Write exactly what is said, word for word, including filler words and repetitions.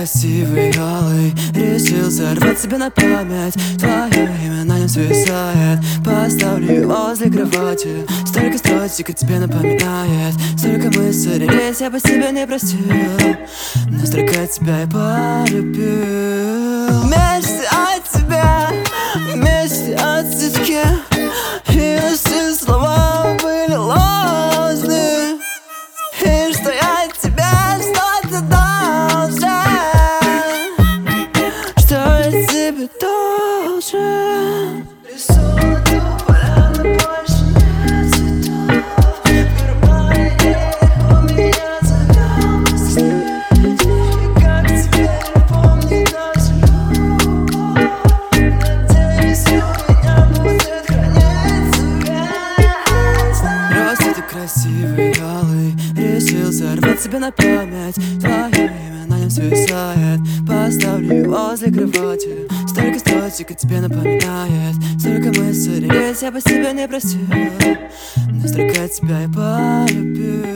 красивый, алый, решил сорвать себе на память. Твое имя на нем свисает. Поставлю возле кровати. Столько строчек о тебе напоминает. Столько мы ссорились, я бы себя не простил, но столько тебя я полюбил. Мечты о тебе, мечты о цветке. Если слова были ложны, и что я тебе что-то должен, что я тебе должен. Рисую поляну, больше нет цветов. Вырубай их, у меня завел последний. И как теперь помнить нашу любовь? Надеюсь, у меня будет храниться вечность. Просто ты красивый, алый, решил сорвать себе на память. Твое имя на нем свисает. Поставлю возле кровати. Столько строчек о тебе напоминает. Столько мы ссорились, я бы себя не простил, но столько тебя я полюбил.